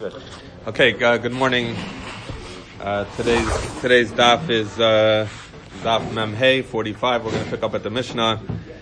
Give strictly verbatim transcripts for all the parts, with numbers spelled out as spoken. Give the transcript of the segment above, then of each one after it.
Good. Okay, uh, good morning. Uh, today's today's daf is uh, daf Memhei forty-five. We're going to pick up at the Mishnah.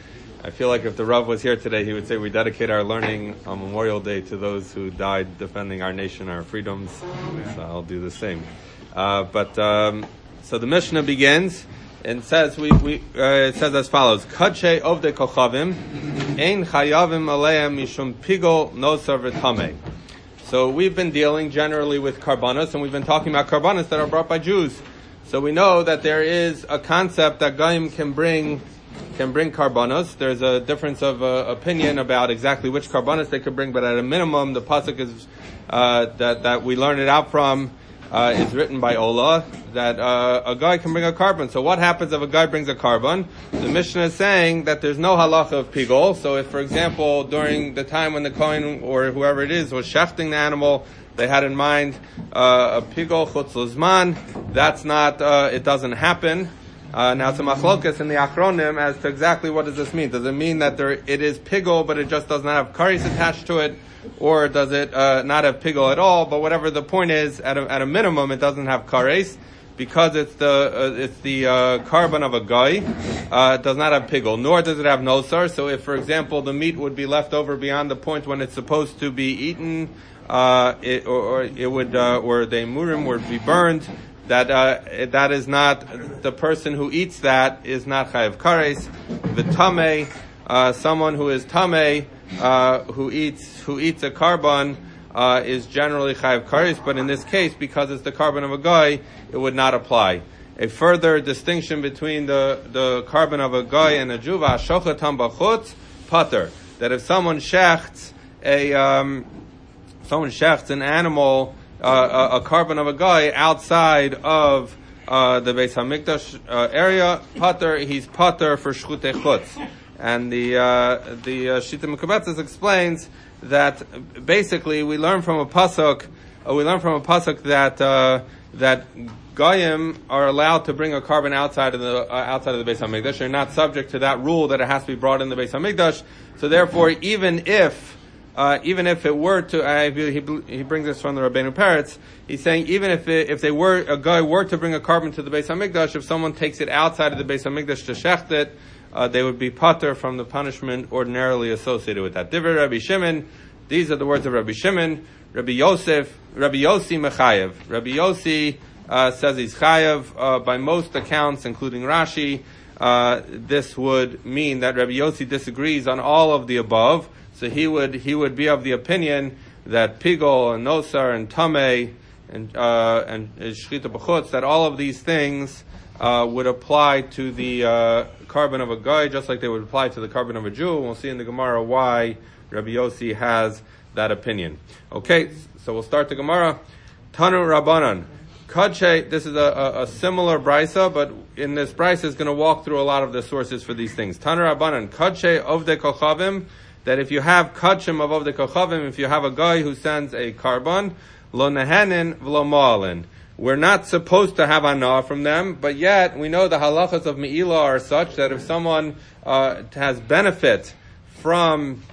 I feel like if the Rav was here today, he would say we dedicate our learning on Memorial Day to those who died defending our nation, our freedoms. So I'll do the same. Uh, but um, so the Mishnah begins and says we, we uh, it says as follows: Kadshe ovde kochavim ein chayavim aleim mishum pigol nosar v'tamei. So we've been dealing generally with karbanos, and we've been talking about karbanos that are brought by Jews. So we know that there is a concept that Goyim can bring can bring karbanos. There's a difference of uh, opinion about exactly which karbanos they could bring, but at a minimum, the pasuk is uh, that that we learn it out from uh, is written by Ola that uh, a guy can bring a carbon. So what happens if a guy brings a carbon? The Mishnah is saying that there's no halacha of pigol. So if, for example, during the time when the Kohen or whoever it is was shechting the animal, they had in mind uh, a pigol chutz l'zman, that's not, uh, it doesn't happen. Uh, now it's a machlokas in the achronim as to exactly what does this mean. Does it mean that there it is pigol, but it just does not have kares attached to it? Or does it uh, not have pigol at all? But whatever the point is, at a, at a minimum, it doesn't have kares. Because it's the uh, it's the uh, carbon of a guy, uh, it does not have pigol, nor does it have nosar. So if, for example, the meat would be left over beyond the point when it's supposed to be eaten, uh, it, or, or it would, uh, or the murim would be burned, that uh, that is not, the person who eats that is not chayav kares. The tamei, uh, someone who is tamei, uh, who eats who eats a carbon, Uh, is generally chayav kares, but in this case, because it's the carbon of a guy, it would not apply. A further distinction between the, the carbon of a guy and a juva, shochatam b'chutz, pater. That if someone shechts a, um, someone shechts an animal, uh, a, a carbon of a guy outside of, uh, the Beis HaMikdash, uh, area, pater, he's pater for shchutei chutz. And the, uh, the, uh, Shita Mekubetzes explains that basically we learn from a pasuk, uh, we learn from a pasuk that uh, that goyim are allowed to bring a carbon outside of the uh, outside of the Beis Hamikdash. They're not subject to that rule that it has to be brought in the Beis Hamikdash. So therefore, even if uh, even if it were to, uh, he he brings this from the Rabbeinu Peretz. He's saying even if it, if they were a guy were to bring a carbon to the Beis Hamikdash, if someone takes it outside of the Beis Hamikdash to shecht it, Uh, they would be pater from the punishment ordinarily associated with that. Divrei Rabbi Shimon, these are the words of Rabbi Shimon. Rabbi Yosef, Rabbi Yossi mechayev. Rabbi Yossi uh, says he's chayev. Uh, by most accounts, including Rashi, uh, this would mean that Rabbi Yossi disagrees on all of the above. So he would he would be of the opinion that pigol and nosar and tamei and uh, and shchita b'chutz, that all of these things Uh, would apply to the uh, carbon of a guy, just like they would apply to the carbon of a Jew. And we'll see in the Gemara why Rabbi Yossi has that opinion. Okay, so we'll start the Gemara. Tanu Rabbanan. Kadshe, this is a, a, a similar brisa, but in this brisa is going to walk through a lot of the sources for these things. Tanu Rabbanan. Kadshe ovde kochavim, that if you have kachim of ovde kochavim, if you have a guy who sends a carbon, lo nehenin v'lo ma'alin. We're not supposed to have anah from them, but yet we know the halachas of me'ilah are such that if someone uh, has benefit from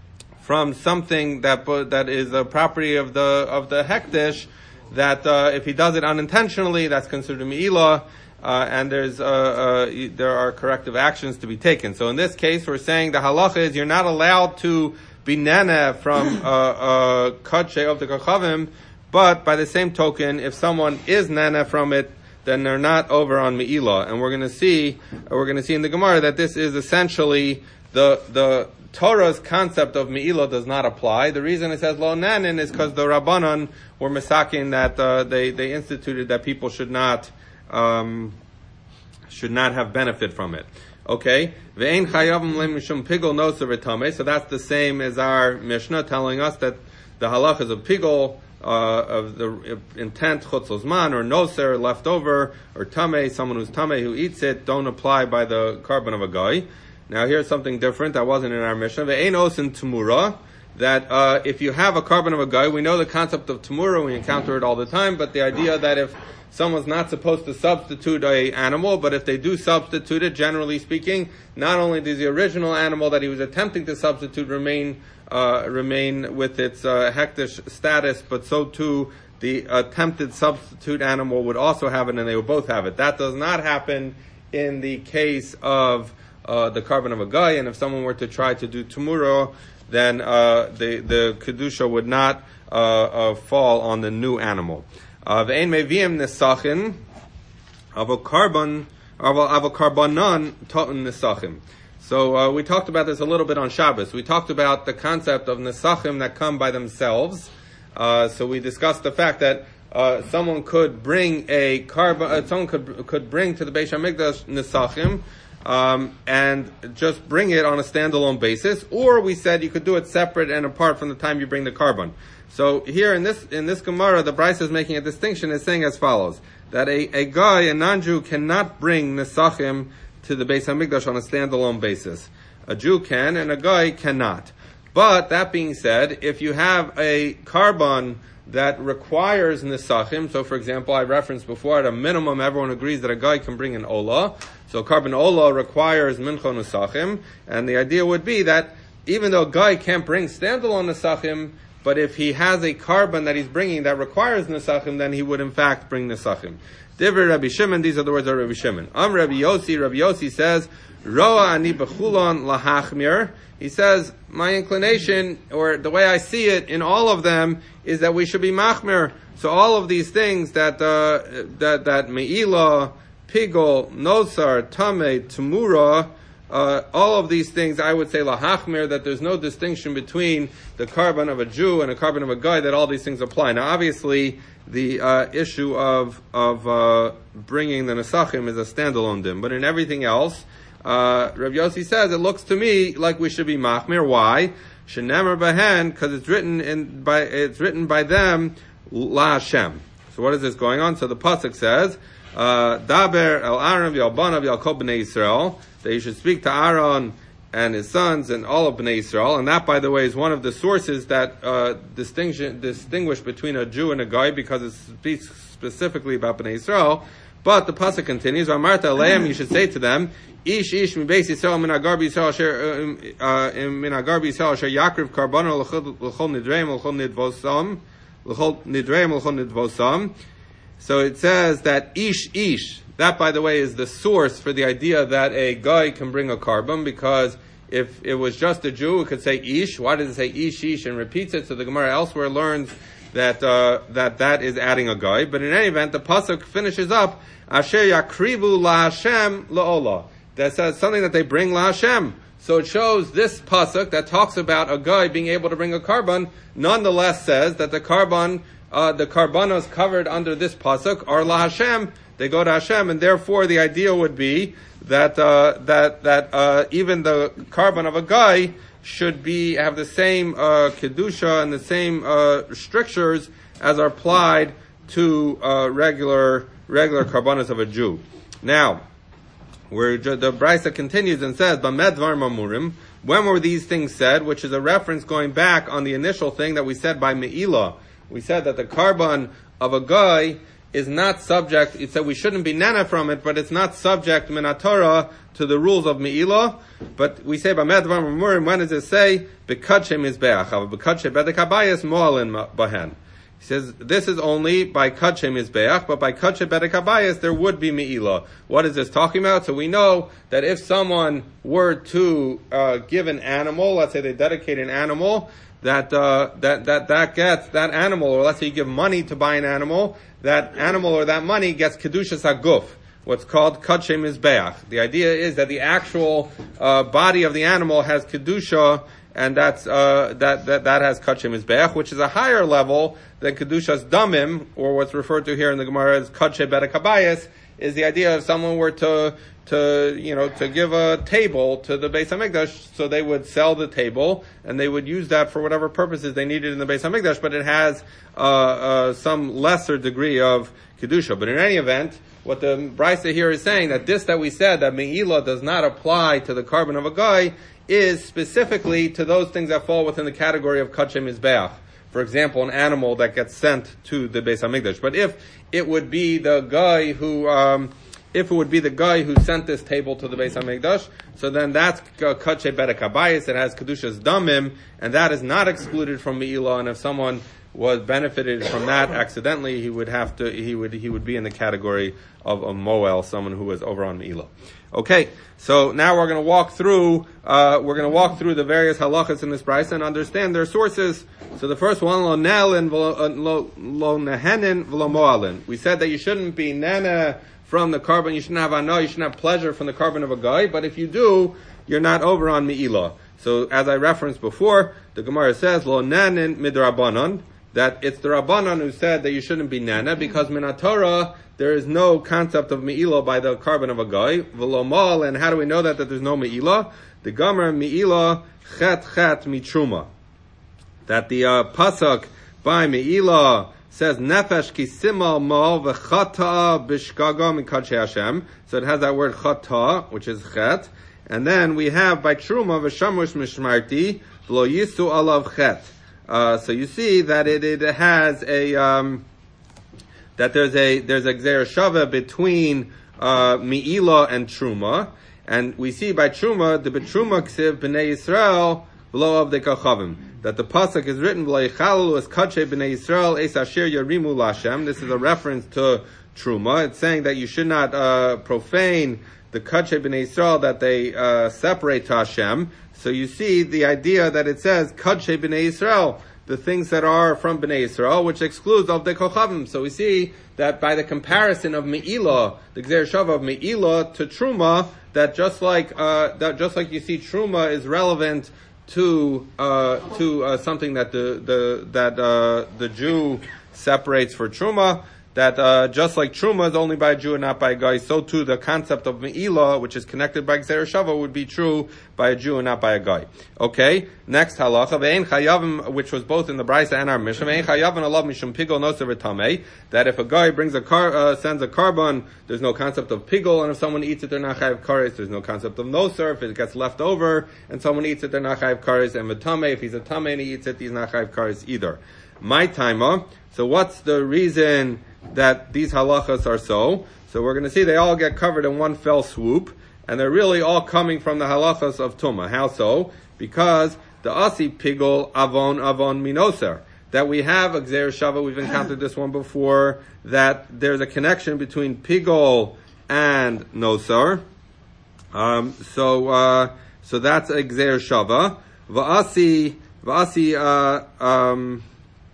from something that that is a property of the of the hekdesh, that uh, if he does it unintentionally, that's considered me'ilah, uh, and there's uh, uh, there are corrective actions to be taken. So in this case, we're saying the halacha is you're not allowed to be nana from uh, kadshe of the kochavim. But by the same token, if someone is nana from it, then they're not over on me'ilah. And we're going to see, we're going to see in the Gemara that this is essentially the the Torah's concept of me'ilah does not apply. The reason it says lo nanin is because the Rabbanan were misakin that uh, they they instituted that people should not um, should not have benefit from it. Okay, ve'ein chayavim leim mishum pigol nosar v'tamei. So that's the same as our Mishnah telling us that the halachas of pigol, Uh, of the intent chutz l'zman or noser left over or tamei, someone who's tamei who eats it, don't apply by the carbon of a guy. Now here's something different that wasn't in our Mishnah. Ve'ein osin tumura, that uh, if you have a carbon of a guy, we know the concept of tamura, we encounter it all the time, but the idea that if someone's not supposed to substitute a animal, but if they do substitute it, generally speaking, not only does the original animal that he was attempting to substitute remain uh, remain with its uh, hektish status, but so too the attempted substitute animal would also have it, and they would both have it. That does not happen in the case of uh, the carbon of a guy, and if someone were to try to do tumura, then uh, the the kedusha would not uh, uh, fall on the new animal. Ve'ein meviim nesachin of a carbon of a carbonon to'un nesachim. So uh, we talked about this a little bit on Shabbos. We talked about the concept of nesachim that come by themselves. Uh, so we discussed the fact that uh, someone could bring a carbon, uh, someone could could bring to the Beis Hamikdash nesachim, um, and just bring it on a standalone basis, or we said you could do it separate and apart from the time you bring the carbon. So here in this in this Gemara, the Brisa is making a distinction, is saying as follows: that a, a guy, a non-Jew, cannot bring nesachim to the Beis Hamikdash on a standalone basis. A Jew can, and a guy cannot. But that being said, if you have a carbon that requires nesachim, so for example, I referenced before, at a minimum, everyone agrees that a guy can bring an olah. So carbon olah requires mincha nesachim, and the idea would be that even though a guy can't bring standalone nesachim, but if he has a carbon that he's bringing that requires nesachim, then he would in fact bring nesachim. Divrei Rabbi Shimon, these are the words of Rabbi Shimon. Am Rabbi Yossi, Rabbi Yossi says, Roa ani bechulon lahachmir. He says, my inclination, or the way I see it in all of them, is that we should be machmir. So all of these things that, uh, that, that me'ilah, pigol, nosar, tameh, tumura, Uh, all of these things, I would say lahachmir, that there's no distinction between the carbon of a Jew and a carbon of a guy, that all these things apply. Now, obviously, the uh, issue of of uh, bringing the nesachim is a standalone dim, but in everything else, uh, Rav Yossi says it looks to me like we should be machmir. Why? Shenemer bahen, because it's written in by it's written by them la Hashem. So what is this going on? So the pasuk says, uh, Daber el Aaron v'al banav v'al kol bnei Yisrael, that you should speak to Aaron and his sons and all of Bnei Yisrael. And that, by the way, is one of the sources that uh, distinction, distinguish between a Jew and a guy, because it speaks specifically about Bnei Yisrael. But the pasuk continues, Amarta aleim, you should say to them, Ish ish mi beis Yisrael min agar b'Yisrael asher min agar b'Yisrael asher yakriv karbono l'chol nidreim l'chol nidvosam l'chol nidreim l'chol nidvosam. So it says that ish ish. That, by the way, is the source for the idea that a guy can bring a carbon, because if it was just a Jew, it could say ish. Why does it say ish, ish, and repeats it? So the Gemara elsewhere learns that uh, that that is adding a guy. But in any event, the pasuk finishes up, Asher yakrivu la Hashem la'olah. That says something that they bring la Hashem. So it shows this pasuk that talks about a guy being able to bring a carbon, nonetheless says that the carbon, uh, the carbonos covered under this pasuk are la Hashem. They go to Hashem, and therefore the idea would be that uh, that that uh, even the carbon of a guy should be have the same uh, kedusha and the same uh, strictures as are applied to uh, regular regular carbonos of a Jew. Now, where the Brisa continues and says, "Bamed dvar mamurim." When were these things said? Which is a reference going back on the initial thing that we said by me'ilah. We said that the carbon of a guy is not subject, it said we shouldn't be nana from it, but it's not subject minatora to the rules of me'ilah. But we say, when does it say, B'kadshei mizbeach, B'kadshei bedek mo'alin bahen. He says, this is only by kadshei mizbeach, but by kadshei bedek there would be me'ilah. What is this talking about? So we know that if someone were to uh, give an animal, let's say they dedicate an animal, that uh, that that that gets that animal, or let's say you give money to buy an animal, that animal or that money gets kedushas haguf, what's called kadshei mizbeach. The idea is that the actual uh, body of the animal has kedusha, and that's uh, that that that has kadshei mizbeach, which is a higher level than kedushas damim, or what's referred to here in the Gemara as kadshei bedek habayis. Is the idea if someone were to to you know to give a table to the Beis Hamikdash, so they would sell the table and they would use that for whatever purposes they needed in the Beis Hamikdash, but it has uh, uh, some lesser degree of kedusha. But in any event, what the Brisa here is saying, that this that we said that me'ilah does not apply to the carbon of a guy, is specifically to those things that fall within the category of Kadshe Mizbeach. For example, an animal that gets sent to the Beis HaMikdash. But if it would be the guy who, um, if it would be the guy who sent this table to the Beis HaMikdash, so then that's Kadshe Bedek HaBayis, it has Kedushas Damim, and that is not excluded from Me'ilah, and if someone was benefited from that accidentally, he would have to, he would, he would be in the category of a Moel, someone who was over on Me'ilah. Okay, so now we're going to walk through, uh, we're going to walk through the various halachas in this brisa and understand their sources. So the first one, lo nelin, lo nehenin, v'lo moalin. We said that you shouldn't be nana from the carbon, you shouldn't have ana, you shouldn't have pleasure from the carbon of a guy, but if you do, you're not over on Me'ilah. So as I referenced before, the Gemara says, lo nanin midrabanan, that it's the Rabbanan who said that you shouldn't be nana, because min Torah there is no concept of Me'ilah by the carbon of a guy. V'lo mal, and how do we know that, that there's no Me'ilah? The Gemara, Me'ilah chet chet mitruma. That the uh, pasuk by Me'ilah says nefesh kisimal mal v'chata b'shkaga mikadshei Hashem. So it has that word chata, which is chet. And then we have by truma v'shamush mishmarti v'lo yisu alav chet. Uh, so you see that it, it has a, um, that there's a, there's a gzera shava between, uh, Me'ilah and Truma. And we see by Truma, the Betruma ksiv b'nei Yisrael, v'lo avdei kachavim. That the pasuk is written, v'lo yichalalu es kadshe b'nei Yisrael, es asher yarimu l'Hashem. This is a reference to Truma. It's saying that you should not, uh, profane the kadshe b'nei Yisrael, that they, uh, separate to Hashem. So you see the idea that it says Kadshe B'nei Yisrael, the things that are from B'nei Yisrael, which excludes of the Kochavim. So we see that by the comparison of Me'ilah, the Gzer Shava of Me'ilah to Truma, that just like uh, that just like you see Truma is relevant to uh, to uh, something that the the that uh, the Jew separates for Truma. That uh, just like Truma is only by a Jew and not by a guy, so too the concept of Me'ilah, which is connected by Gzer Shava, would be true by a Jew and not by a guy. Okay, next halacha, Ve'en chayavim, which was both in the Brisa and our Mishnah, Ve'en chayavim alav mishum pigol noser v'tamei, that if a guy brings a car, uh, sends a carbon, there's no concept of pigol, and if someone eats it, they're not chayav kares. There's no concept of noser. If it gets left over, and someone eats it, they're not chayav kares. And v'tamei, if he's a tamei and he eats it, he's not chayav kares either. My timer. So what's the reason that these halachas are so? So we're going to see they all get covered in one fell swoop, and they're really all coming from the halachas of Tumah. How so? Because the asi pigol avon avon minoser, that we have a gzer shava, we've encountered this one before, that there's a connection between pigol and nosar. Um, so, uh, so that's a gzer shava. Va'asi, va'asi, uh, um,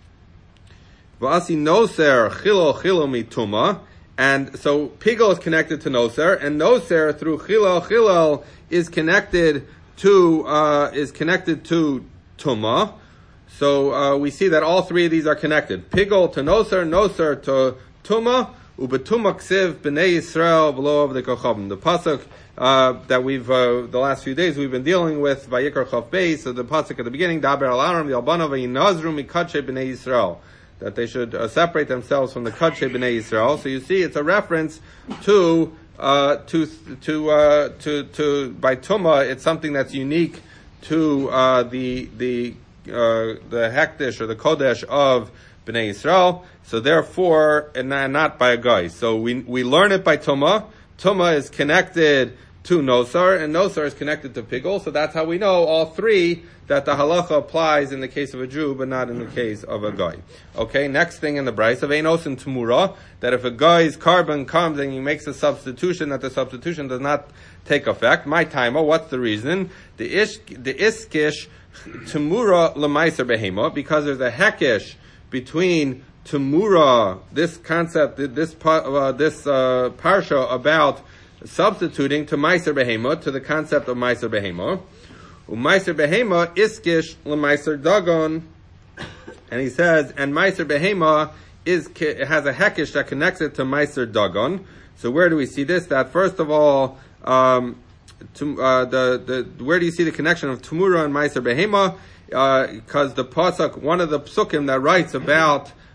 V'asi noser chilo chilo mituma, and so pigol is connected to noser, and noser through chilo chilo is connected to uh, is connected to tuma. So uh, we see that all three of these are connected: pigol to noser, noser to tuma, ubetuma ksiv b'nei Yisrael v'lo of the kochavim. The pasuk uh, that we've uh, the last few days we've been dealing with Vayikra Chav Beis. So the pasuk at the beginning, daber al aram the albana v'yinazru mikadshe b'nei Yisrael, that they should uh, separate themselves from the Kadshe B'nei Yisrael. So you see, it's a reference to, uh, to, to, uh, to, to, by Tumah, it's something that's unique to, uh, the, the, uh, the Hekdesh or the Kodesh of B'nei Yisrael. So therefore, and not by a guy. So we, we learn it by Tumah. Tumah is connected to Nosar, and Nosar is connected to Pigol. So that's how we know all three, that the halacha applies in the case of a Jew, but not in the case of a guy. Okay, next thing in the Brisa of Einos and Tumura, that if a guy's carbon comes and he makes a substitution, that the substitution does not take effect. My timer, what's the reason? The ish, the iskish Tumura lemaiser behema, because there's a hekish between Tumura, this concept, this uh, this uh, parsha about substituting to maiser behema, to the concept of maiser behema. Meiser behema iskish lemeiser dagon, and he says, and meiser behema is has a hekish that connects it to meiser dagon. So where do we see this? That first of all, um, to, uh, the the where do you see the connection of tumura and meiser behema? Because uh, the pasuk, one of the psukim that writes about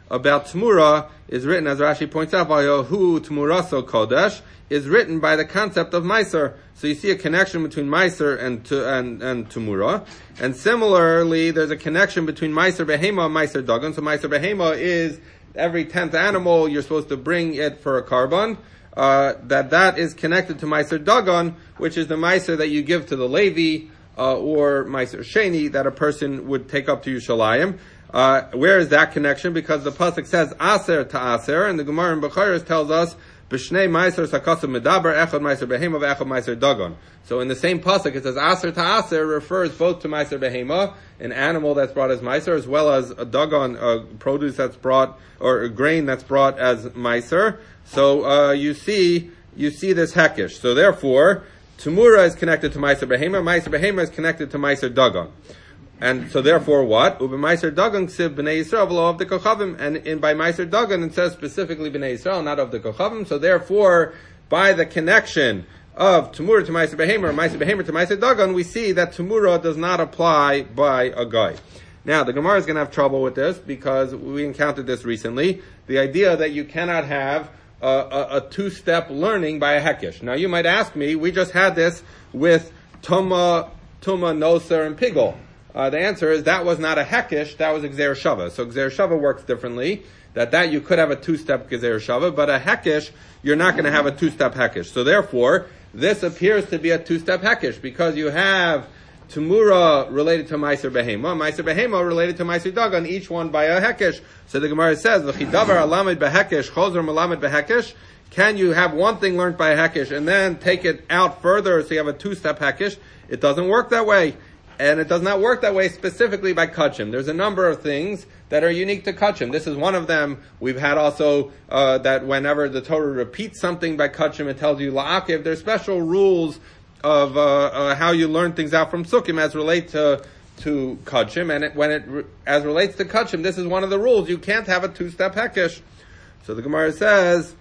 about Tmura is written, as Rashi points out, Vayohu Tmuraso Kodesh, is written by the concept of Meiser. So you see a connection between Meiser and and and Tmura. And similarly, there's a connection between Meiser Behema and Meiser Dagan. So Meiser Behema is every tenth animal, you're supposed to bring it for a carbon. Uh, that that is connected to Meiser Dagan, which is the Meiser that you give to the Levi, uh, or Meiser Sheni, that a person would take up to Yerushalayim. Uh, where is that connection? Because the pasuk says Aser to Aser, and the Gemara in Bechoros tells us B'shnei Meiser Sakasu Medaber Echad Meiser Behema V'Echad Meiser Dagan. So in the same pasuk it says Aser to Aser refers both to Meiser Behema, an animal that's brought as Meiser, as well as a Dagan, a produce that's brought, or a grain that's brought as Meiser. So uh, you see, you see this hekish. So therefore, Tmura is connected to Meiser Behema, Meiser Behema is connected to Meiser Dagan. And so therefore what? Ube Meiser Dagan ksiv b'nei Yisrael v'lo of the Kochavim. And in, by Meiser Dagan it says specifically b'nei Yisrael, not of the Kochavim. So therefore, by the connection of Tmura to Meiser Behema, or Meiser Behema to Meiser Dagan, we see that Tmura does not apply by a guy. Now, the Gemara is going to have trouble with this because we encountered this recently. The idea that you cannot have a, a, a two-step learning by a hekish. Now, you might ask me, we just had this with Tuma, Tuma, Noser, and Pigol. Uh, the answer is that was not a hekish, that was a Gzer Shava. So Gzer Shava works differently. That that you could have a two-step Gzer Shava, but a hekish, you're not going to have a two-step hekish. So therefore, this appears to be a two-step hekish because you have Tmura related to Meiser Behema, Meiser Behema related to Meiser Dagan, each one by a hekish. So the Gemara says, V'chidavar alamed behekish, chozer malamed behekish. Can you have one thing learned by a hekish and then take it out further so you have a two-step hekish? It doesn't work that way. And it does not work that way specifically by Kachim. There's a number of things that are unique to Kachim. This is one of them. We've had also uh, that whenever the Torah repeats something by Kachim, it tells you La'akiv. There's special rules of uh, uh, how you learn things out from Sukkim as relate to to Kachim. And it, when it re- as relates to Kachim, this is one of the rules. You can't have a two-step Hekesh. So the Gemara says,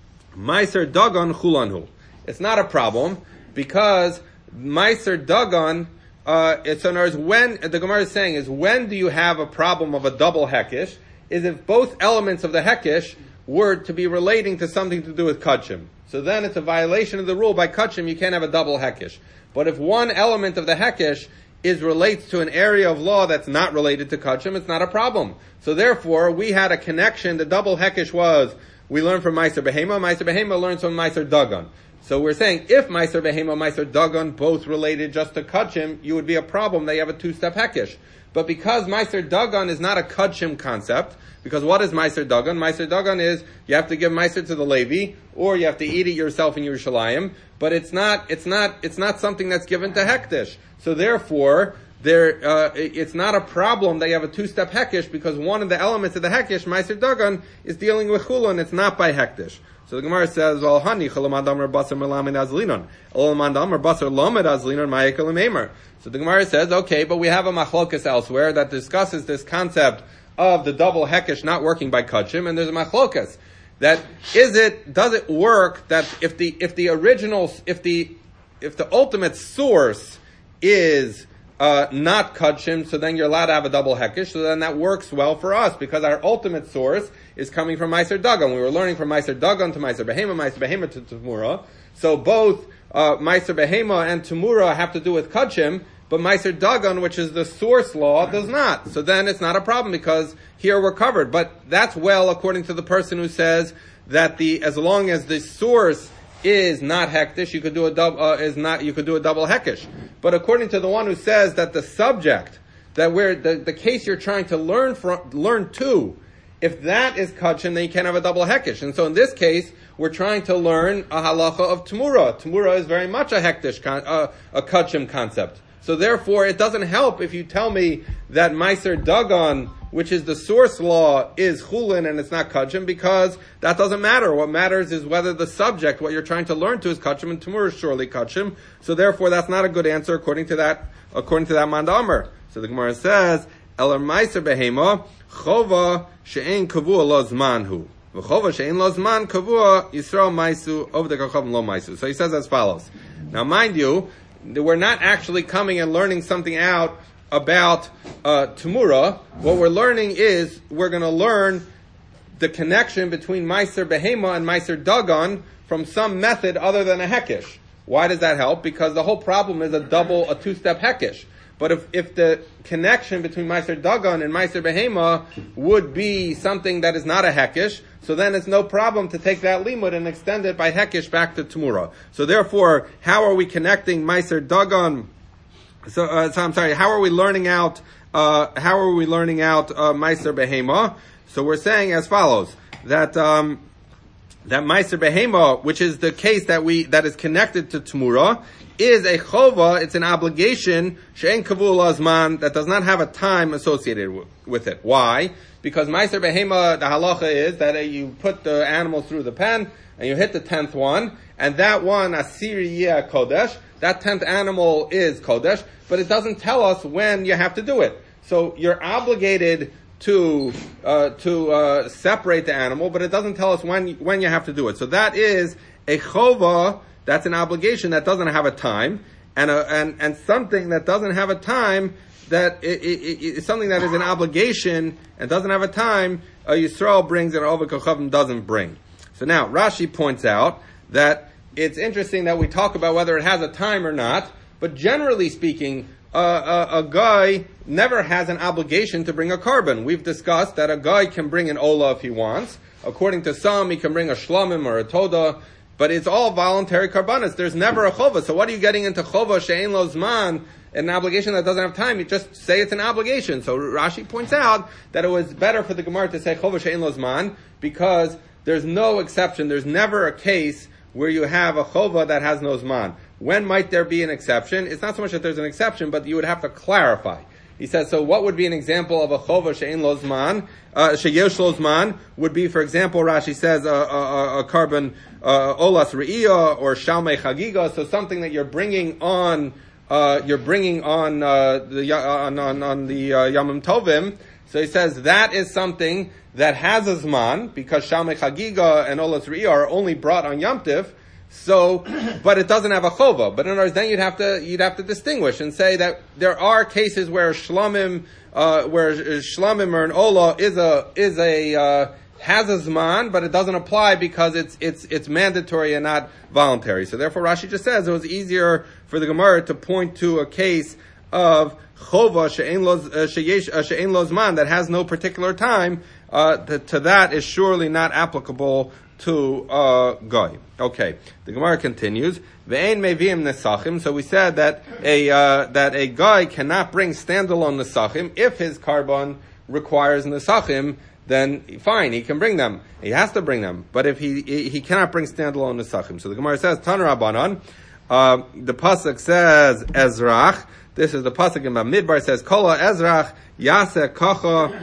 Meiser Dagan Chulanhu. It's not a problem because Meiser Dagan, Uh, it's in other words, when, the Gemara is saying is, when do you have a problem of a double hekish? Is if both elements of the hekish were to be relating to something to do with kachim. So then it's a violation of the rule by kachim, you can't have a double hekish. But if one element of the hekish is relates to an area of law that's not related to kachim, it's not a problem. So therefore, we had a connection, the double hekish was, we learned from Meiser Behema, Meiser Behema learns from Meiser Dagan. So we're saying, if Meiser Behema, Meiser Dagan both related just to Kachim, you would be a problem that you have a two-step Hekish. But because Meiser Dagan is not a Kachim concept, because what is Meiser Dagan? Meiser Dagan is, you have to give Meiser to the Levi, or you have to eat it yourself in Yerushalayim, but it's not, it's not, it's not something that's given to Hektish. So therefore, there, uh, it's not a problem that you have a two-step Hekish, because one of the elements of the Hekish, Meiser Dagan, is dealing with Chulun, it's not by Hektish. So the Gemara says, "Well, hani chalamadamar basar melamed azlinon, olamadamar basar lamed azlinon ma'ekel meimer." So the Gemara says, "Okay, but we have a machlokas elsewhere that discusses this concept of the double hekish not working by kachim, and there's a machlokas that is it does it work that if the if the original if the if the ultimate source is Uh, not kachim, so then you're allowed to have a double hekish, so then that works well for us, because our ultimate source is coming from Meiser Dagan. We were learning from Meiser Dagan to Meiser Behema, Meiser Behema to Tumura. So both, uh, Meiser Behema and Tumura have to do with kachim, but Meiser Dagan, which is the source law, does not. So then it's not a problem, because here we're covered. But that's well according to the person who says that the, as long as the source is not hektish, you could do a double, uh, is not, you could do a double hekish. But according to the one who says that the subject, that we're, the, the case you're trying to learn from, learn to, if that is kachim, then you can't have a double hekish. And so in this case, we're trying to learn a halacha of Tmura. Tmura is very much a hektish, con, uh, a kachim concept. So therefore, it doesn't help if you tell me that Meiser Dagan, which is the source law, is chulin and it's not kachim, because that doesn't matter. What matters is whether the subject, what you're trying to learn to, is kachim, and Tumur is surely kachim. So therefore, that's not a good answer according to that, according to that Mandamer. So the Gemara says, Elar Meiser Behema, Chova she'ein kavua lo zmanhu. V'chova she'ein lo zman kavua Yisrael maisu, of the kachavim lo maisu. So he says as follows. Now mind you, we're not actually coming and learning something out about uh, Tumura. What we're learning is we're going to learn the connection between Meiser Behema and Meiser Dagon from some method other than a Hekish. Why does that help? Because the whole problem is a double, a two-step Hekish. But if, if the connection between Meiser Dagon and Meiser Behema would be something that is not a Hekish, so then it's no problem to take that limud and extend it by Hekish back to Tamura. So therefore, how are we connecting Meiser Dagon? So, uh, so I'm sorry, how are we learning out, uh, how are we learning out, uh, Meiser Behema? So we're saying as follows, that, um, that Meiser Behema, which is the case that we, that is connected to Tamura, is a chova, it's an obligation, she'en kavul azman, that does not have a time associated w- with it. Why? Because Meiser Behema, the halacha is that uh, you put the animals through the pen, and you hit the tenth one, and that one, asir yeh kodesh, that tenth animal is kodesh, but it doesn't tell us when you have to do it. So you're obligated to uh, to uh, separate the animal, but it doesn't tell us when when you have to do it. So that is a chova. That's an obligation that doesn't have a time, and a, and and something that doesn't have a time, that it, it, it, it's something that is an obligation and doesn't have a time. A Yisrael brings and Oved Kochavim doesn't bring. So now Rashi points out that it's interesting that we talk about whether it has a time or not, but generally speaking, uh, a, a guy never has an obligation to bring a carbon. We've discussed that a guy can bring an ola if he wants. According to some, he can bring a shlamim or a toda. But it's all voluntary karbanas. There's never a chova. So what are you getting into chova she'ein lo zman, an obligation that doesn't have time? You just say it's an obligation. So Rashi points out that it was better for the Gemara to say chova she'ein lo zman because there's no exception. There's never a case where you have a chova that has no zman. When might there be an exception? It's not so much that there's an exception, but you would have to clarify. He says, so what would be an example of a chova she'ein lo zman? Uh, sheyesh lo zman would be, for example, Rashi says, a, a, a carbon, uh, olas re'iyah, or shalmei chagiga, so something that you're bringing on, uh, you're bringing on, uh, the, on, on, on the, uh, Yamim Tovim. So he says, that is something that has a zman, because shalmei chagiga and olas re'iyah are only brought on Yom Tiv. So, but it doesn't have a chova. But in other words, then you'd have to you'd have to distinguish and say that there are cases where shlamim, uh, where shlamim or an ola is a is a uh, has a zman, but it doesn't apply because it's it's it's mandatory and not voluntary. So therefore, Rashi just says it was easier for the Gemara to point to a case of chova she'ein lo she'ein lo zman that has no particular time. Uh, to, to that is surely not applicable to uh guy. Okay, the Gemara continues. Ve'ein meviim nesachim. So we said that a uh, that a guy cannot bring standalone nesachim. If his carbon requires nesachim, then fine, he can bring them. He has to bring them. But if he he, he cannot bring standalone nesachim, so the Gemara says Tan Rabbanan. Uh, the pasuk says Ezrach. This is the pasuk in Bamidbar. It says Kola Ezrach Yaseh Kacha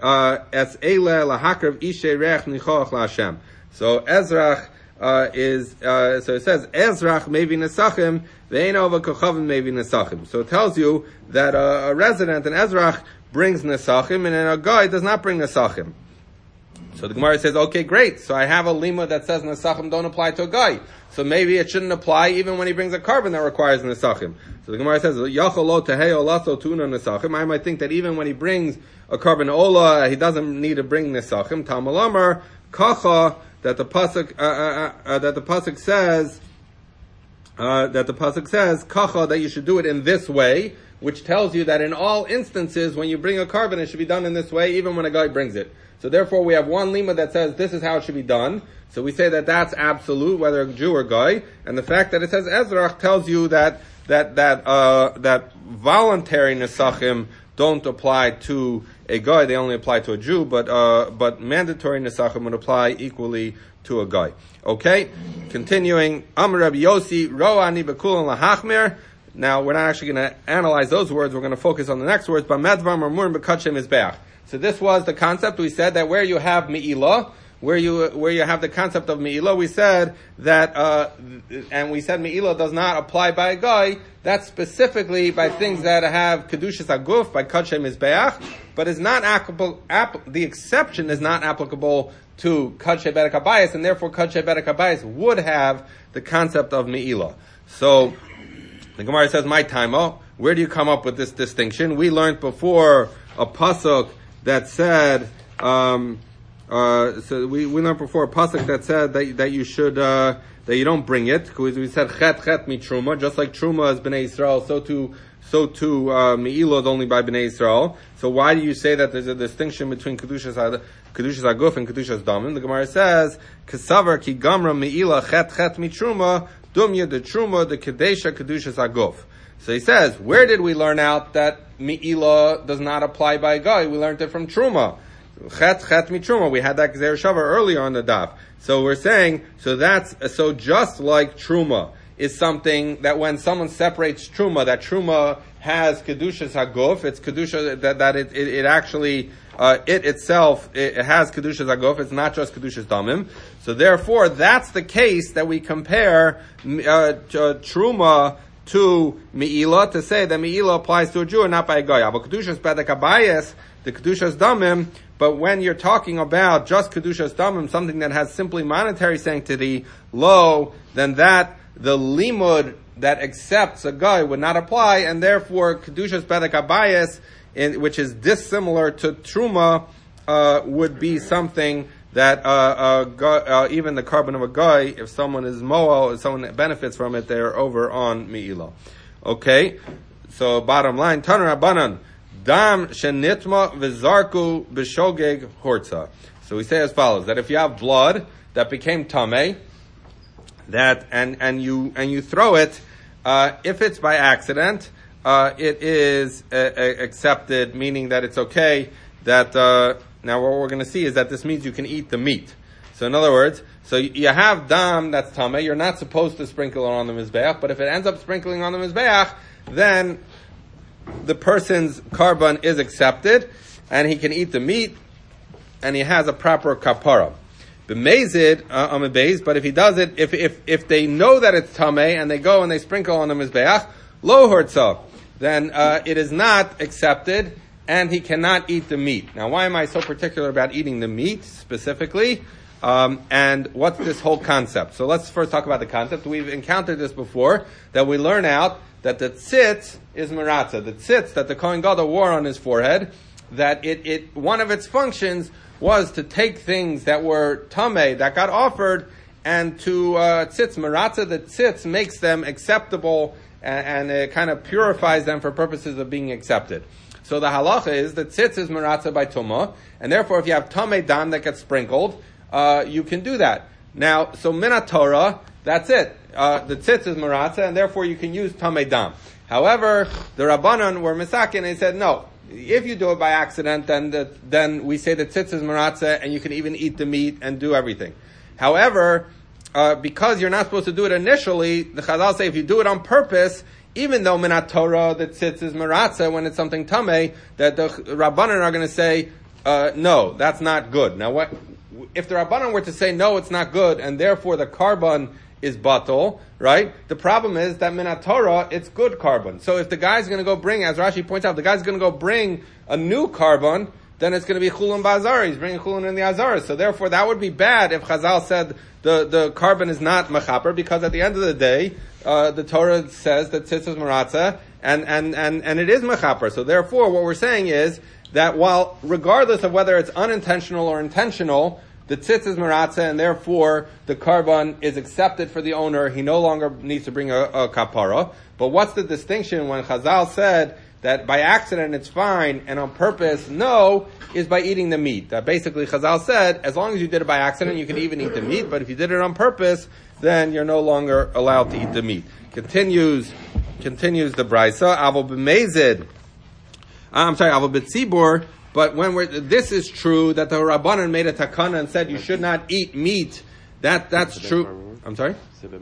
Es Eile Lahakrev Ishe Rech Nichoach LaHashem. So Ezrach uh, is uh, so it says Ezrach maybe nesachim ve'ein ova kochavim maybe nesachim. So it tells you that uh, a resident in Ezrach brings nesachim and a guy does not bring nesachim. So the Gemara says, okay, great. So I have a lima that says nesachim don't apply to a guy. So maybe it shouldn't apply even when he brings a carbon that requires nesachim. So the Gemara says, Yachol lo tehei olaso tuna nesachim. I might think that even when he brings a carbon ola, he doesn't need to bring nesachim. Talmud Amar kacha. That the pasuk uh, uh, uh, that the pasuk says uh, that the pasuk says kacha, that you should do it in this way, which tells you that in all instances when you bring a carbon it should be done in this way, even when a guy brings it. So therefore we have one lima that says this is how it should be done. So we say that that's absolute, whether a Jew or guy, and the fact that it says Ezrach tells you that that that uh, that voluntary nesachim don't apply to a guy, they only apply to a Jew, but uh, but mandatory nesachim would apply equally to a guy. Okay, continuing. Amar Rabbi Yossi, Ro'ani bekulan lahachmer. Now we're not actually going to analyze those words. We're going to focus on the next words. B'medvar marmurim b'kachem mizbeach. So this was the concept. We said that where you have me'ilah, where you where you have the concept of me'ilah, we said that, uh, and we said me'ilah does not apply by a guy. That's specifically by things that have kedushas aguf, by kachem mizbeach, but is not applicable. App, the exception is not applicable to kachem berek habayis, and therefore kachem berek habayis would have the concept of me'ilah. So the Gemara says, "My taimo." Where do you come up with this distinction? We learned before a pasuk that said. Um, uh, so we, we learned before a pasuk that said that, that you should, uh, that you don't bring it, because we said chet chet mi truma, just like truma is b'nei Yisrael, so too, so too, uh, me'ila is only by b'nei Yisrael. So why do you say that there's a distinction between kedushas kedushas aguf and kedushas damim? The Gemara says, kesavar ki gamra me'ila chet chet mi truma, dumya de truma de kedesha kedushas aguf. So he says, where did we learn out that me'ila does not apply by guy? We learned it from truma. Chet, chet mi truma. We had that Gzer Shava earlier on the daf. So we're saying, so that's, so just like truma is something that when someone separates truma, that truma has kedushas haguf, it's kedusha, that, that it, it, it actually, uh, it itself, it, it has kedushas haguf, it's not just kedushas damim. So therefore, that's the case that we compare, uh, truma to me'ila, to say that me'ila applies to a Jew and not by a guy. But kedushas bedek abayis, the kedushas damim, but when you're talking about just kedushas damim, something that has simply monetary sanctity, lo, then that, the limud that accepts a guy would not apply, and therefore kedushas bedek abayis, in, which is dissimilar to truma, uh, would be something that uh, uh, uh, even the carbon of a guy, if someone is moel, if someone benefits from it, they're over on me'ila. Okay, so bottom line, Taner Rabbanan, dam shenitma v'zarku b'shogeg hortza. So we say as follows: that if you have blood that became tamei, that and and you and you throw it, uh, if it's by accident, uh, it is uh, accepted, meaning that it's okay. That uh, now what we're going to see is that this means you can eat the meat. So in other words, so you have dam that's tamei, you're not supposed to sprinkle it on the mizbeach, but if it ends up sprinkling on the mizbeach, then the person's carbon is accepted, and he can eat the meat, and he has a proper kapara. B'mezid, uh, on a base, but if he does it, if if if they know that it's tamei and they go and they sprinkle on the mizbeach, lo hortza, then uh, it is not accepted, and he cannot eat the meat. Now, why am I so particular about eating the meat specifically? Um, and what's this whole concept? So let's first talk about the concept. We've encountered this before, that we learn out that the tzitz is maratza. The tzitz that the Kohen Gadol wore on his forehead, that it, it, one of its functions was to take things that were tamei, that got offered, and to, uh, tzitz maratza, the tzitz makes them acceptable, and, and it kind of purifies them for purposes of being accepted. So the halacha is that tzitz is maratza by tumah, and therefore if you have tamei dam that gets sprinkled, uh, you can do that. Now, so minat Torah, that's it. Uh, the tzitz is maratza, and therefore you can use tamei dam. However, the Rabbanan were misakin, and they said, no, if you do it by accident, then the, then we say the tzitz is maratza, and you can even eat the meat and do everything. However, uh, because you're not supposed to do it initially, the Chazal say if you do it on purpose, even though minat Torah, the tzitz is maratza when it's something tamei, that the Rabbanan are going to say, uh, no, that's not good. Now what, if the Rabbanan were to say, no, it's not good, and therefore the carbon is batal, right? The problem is that minat Torah, it's good carbon. So if the guy's going to go bring, as Rashi points out, the guy's going to go bring a new carbon, then it's going to be chulun ba'azara. He's bringing chulun in the azara. So therefore that would be bad if Chazal said the, the carbon is not mechaper, because at the end of the day, uh, the Torah says that tzitz is maratza, and, and, and, and it is mechaper. So therefore what we're saying is that while, regardless of whether it's unintentional or intentional, the tzitz is maratza, and therefore the carbon is accepted for the owner. He no longer needs to bring a, a kapara. But what's the distinction when Chazal said that by accident it's fine, and on purpose no, is by eating the meat? That basically Chazal said, as long as you did it by accident, you can even eat the meat, but if you did it on purpose, then you're no longer allowed to eat the meat. Continues, continues the Braisa, Avo b'mezid, I'm sorry, Avo b'tzibur. But when we're, this is true, that the Rabbanan made a takana and said you should not eat meat, that, that's true. I'm sorry?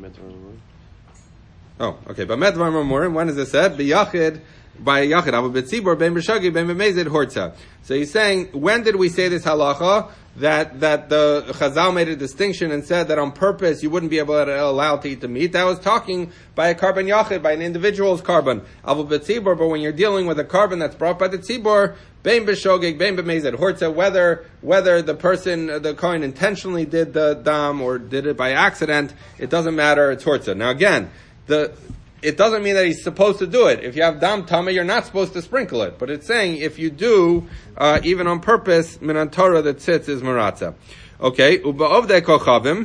Oh, okay. But Medvar Mamurim, when is it said? B'yachid, by Yachid, Abu B'tzibor, Ben B'shagi, Ben B'mezid, Hortza. So he's saying, when did we say this halacha? That, that the Chazal made a distinction and said that on purpose you wouldn't be able to allow to eat the meat. That was talking by a carbon yachid, by an individual's carbon. Abu B'tzibor, but when you're dealing with a carbon that's brought by the tzibor, Bein b'shogeg, bein b'mezid, hortza, whether, whether the person, the Kohen intentionally did the dam or did it by accident, it doesn't matter, it's hortza. Now again, the, it doesn't mean that he's supposed to do it. If you have dam tama, you're not supposed to sprinkle it. But it's saying if you do, uh, even on purpose, minan Torah, the tzitz is maratza. Okay, uba'ovdei kochavim.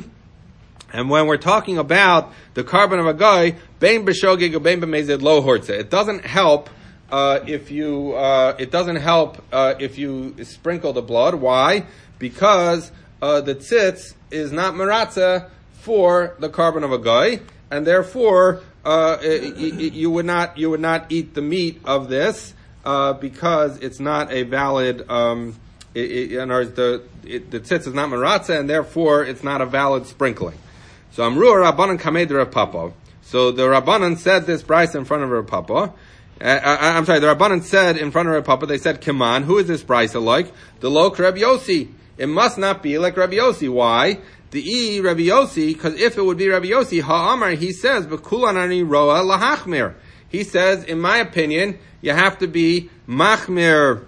And when we're talking about the carbon of a guy, bein b'shogeg or bein b'mezid lo hortze. It doesn't help uh, if you. Uh, it doesn't help uh, if you sprinkle the blood. Why? Because uh, the tzitz is not maratza for the carbon of a guy, and therefore uh, you, you would not you would not eat the meat of this uh, because it's not a valid. Um, it, it, in other words, the it, the tzitz is not maratza, and therefore it's not a valid sprinkling. So Amru Rabbanan Kamed Rav Papa. So the Rabbanan said this brisa in front of Rav Papa. Uh, I, I'm sorry, the Rabbanan said in front of Rav Papa, they said, Kiman, who is this brisa like? The Lok Rabbi Yossi. It must not be like Rabbi Yossi. Why? The E Rabbi Yossi, because if it would be Rabbi Yossi, Ha'amar, he says, B'kulanani roa lahachmir. He says, in my opinion, you have to be machmir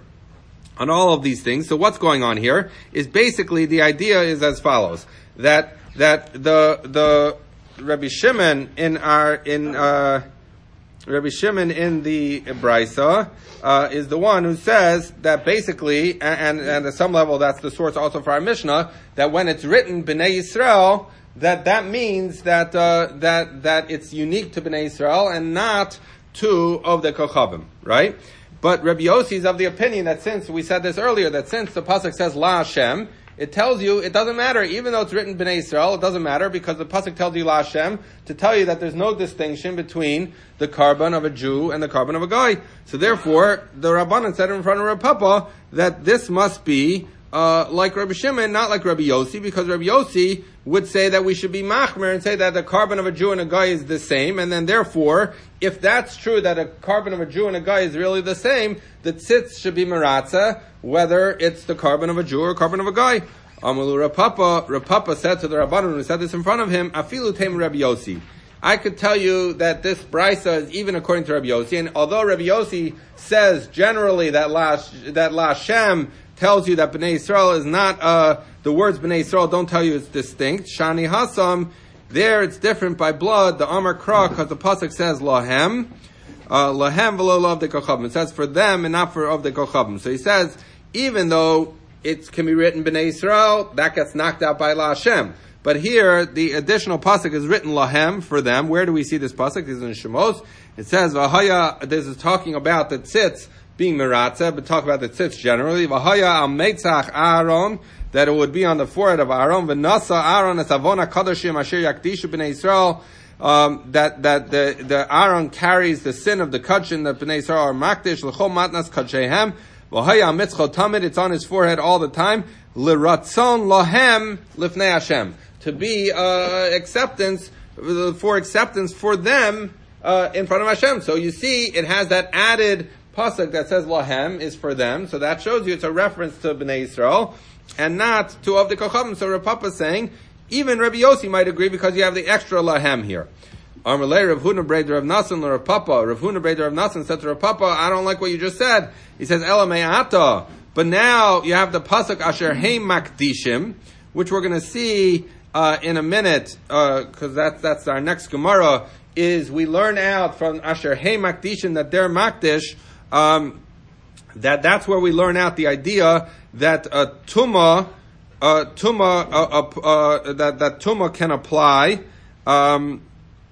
on all of these things. So what's going on here is basically the idea is as follows, that that the the Rabbi Shimon in our in uh, Rabbi Shimon in the Brisa uh, is the one who says that basically, and, and at some level that's the source also for our Mishnah, that when it's written Bnei Yisrael, that that means that uh, that that it's unique to Bnei Yisrael and not to of the Kochavim, right? But Rabbi Yossi is of the opinion that since we said this earlier, that since the pasuk says La Hashem, it tells you, it doesn't matter, even though it's written Bnei Yisrael, it doesn't matter because the pasuk tells you La Hashem to tell you that there's no distinction between the carbon of a Jew and the carbon of a guy. So therefore, the Rabbanan said in front of Rav Papa that this must be uh, like Rabbi Shimon, not like Rabbi Yossi, because Rabbi Yossi would say that we should be machmer and say that the carbon of a Jew and a guy is the same, and then therefore, if that's true that a carbon of a Jew and a guy is really the same, the tzitz should be maratza, whether it's the carbon of a Jew or carbon of a guy. Amalu Rav Papa, Rav Papa said to the Rabbanan who said this in front of him, Afilu Tem Rabbi Yossi. I could tell you that this brisa is even according to Rabbi Yossi, and although Rabbi Yossi says generally that La, that La Shem tells you that Bnei Yisrael is not, uh, the words Bnei Yisrael don't tell you it's distinct. Shani Hasam, there it's different by blood, the Amar Kra, because the pasuk says Lahem, uh, Lahem v'lo of the Kochavim. It says for them and not for of the Kochavim. So he says, even though it can be written Bnei Yisrael, that gets knocked out by La Hashem. But here, the additional pasuk is written Lahem, for them. Where do we see this pasuk? This is in Shemos. It says, V'haya, this is talking about the tzitz being meratza, but talk about the tzitz generally. V'haya al meitzach Aaron, that it would be on the forehead of Aaron. V'nasa Aaron es avona kadashim asher yakdishu Bnei Yisrael, um, that, that the, the Aaron carries the sin of the kachin that Bnei Yisrael are makdish, l'chol matnas kadshehem. V'haya mitzcho tamid, it's on his forehead all the time. L'ratzon lohem lifnei Hashem, to be uh, acceptance, for acceptance for them uh, in front of Hashem. So you see, it has that added pasuk that says Lahem is for them, so that shows you it's a reference to Bnei Yisrael, and not to of the Kochavim. So Rav Papa is saying, even Rabbi Yossi might agree because you have the extra Lahem here. Amalei Rav Huna Breder of Nasan, Rav Papa, Rav Huna Breder of Nasan said to Rav Papa, I don't like what you just said. He says, Ela me'ata, but now you have the pasuk Asher Heim Makdishim, which we're going to see uh, in a minute, because uh, that's, that's our next Gemara, is we learn out from Asher Heim Makdishim that they're Makdish, um, that that's where we learn out the idea that a uh, Tumah, uh, Tumah, uh, uh, uh, that, that Tumah can apply, um,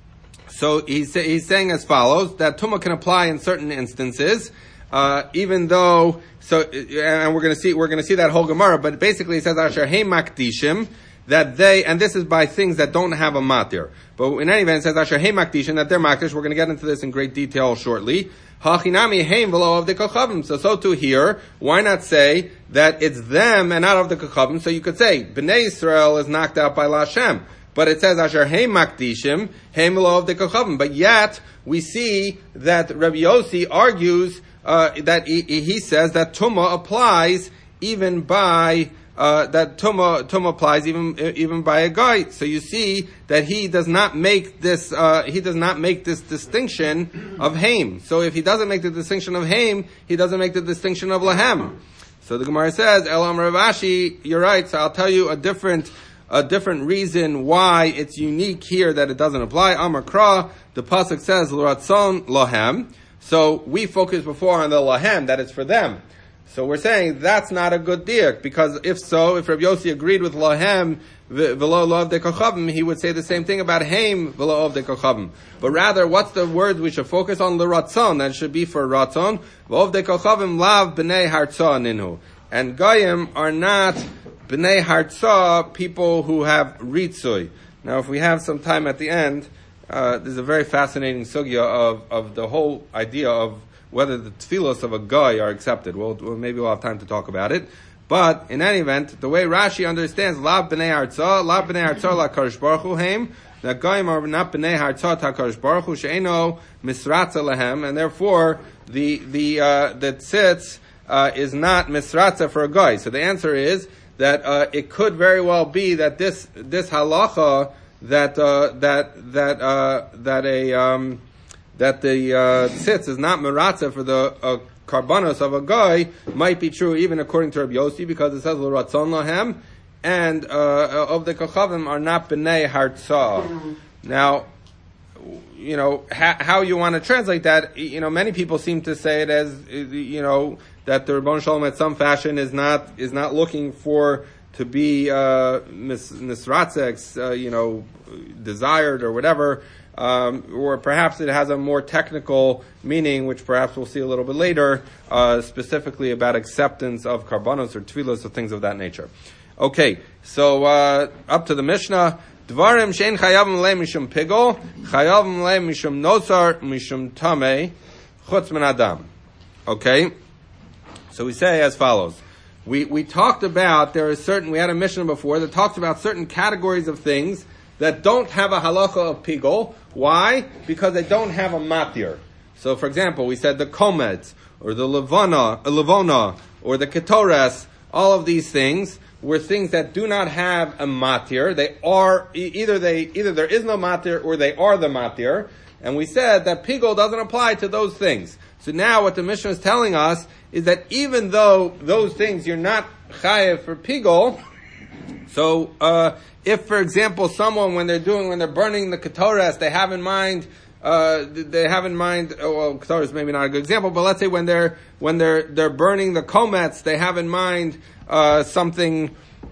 so he's, he's saying as follows, that Tumah can apply in certain instances, uh, even though, so, and we're gonna see, we're gonna see that whole Gemara, but basically it says, Asher Heim Makdishim, that they, and this is by things that don't have a matir. But in any event, it says, Asher Heim Makdishim, that they're Makdish. We're gonna get into this in great detail shortly. Hachinami Heim v'lo of the Kochavim. So, so too here, why not say that it's them and not of the Kochavim? So you could say, Bnei Yisrael is knocked out by La Hashem. But it says, Asher Heim Makdishim, Heim v'lo of the Kochavim. But yet, we see that Rabbi Yossi argues, uh, that he, he says that Tumah applies even by, uh, that Tumah, Tumah applies even, even by a guy. So you see that he does not make this, uh, he does not make this distinction of Haim. So if he doesn't make the distinction of Haim, he doesn't make the distinction of Lahem. So the Gemara says, Elam Rav Ashi, you're right, so I'll tell you a different a different reason why it's unique here that it doesn't apply. Amar Kra, the pasuk says l'ratzon lohem. So we focused before on the lohem, that it's for them. So we're saying that's not a good diak, because if so, if Rabbi Yossi agreed with lohem v'lo lo avdei kochavim, he would say the same thing about heim v'lo avdei kochavim. But rather, what's the word we should focus on? L'ratzon, that should be for ratzon. V'avdei kochavim lav b'nei hartzah ninhu. And goyim are not b'nei hartzah, people who have ritzui. Now, if we have some time at the end, uh, there's a very fascinating sugya of, of the whole idea of whether the tefillos of a guy are accepted. Well, maybe we'll have time to talk about it. But, in any event, the way Rashi understands, Lav b'nei hartzah, Lav b'nei hartzah la kadosh baruch hu heim, that goyim are not b'nei hartzah ta kadosh baruch hu, she'eno misratza lehem, and therefore, the, the, uh, the tzitz, uh, is not misratza for a guy. So the answer is, that, uh, it could very well be that this, this halacha, that, uh, that, that, uh, that a, um, that the uh, tzitz is not meratza for the uh, karbanos of a guy might be true even according to Rabbi Yossi, because it says l'ratzon lahem, and uh, of the kochavim are not b'nei hartzah. Now, you know ha- how you want to translate that. You know, many people seem to say it as, you know, that the Rebbeinu Shalom at some fashion is not is not looking for to be uh, mis- misratza, uh, you know, desired or whatever. Um, or perhaps it has a more technical meaning, which perhaps we'll see a little bit later, uh, specifically about acceptance of karbanos or tefillos or things of that nature. Okay, so uh, up to the Mishnah. Dvarim shein chayavim le mishum pigol, chayavim le mishum nosar, mishum tamei, chutz min adam. Okay, so we say as follows. We we talked about, there are certain, we had a Mishnah before that talks about certain categories of things that don't have a halacha of pigol. Why? Because they don't have a matir. So, for example, we said the komets, or the levana, uh, levona, or the ketores, all of these things were things that do not have a matir. They are, either they, either there is no matir, or they are the matir. And we said that pigol doesn't apply to those things. So now what the Mishnah is telling us is that even though those things you're not chayev for pigol, so, uh, if, for example, someone, when they're doing, when they're burning the ketores, they have in mind, uh, they have in mind, oh, well, ketores is maybe not a good example, but let's say when they're, when they're, they're burning the komets, they have in mind, uh, something,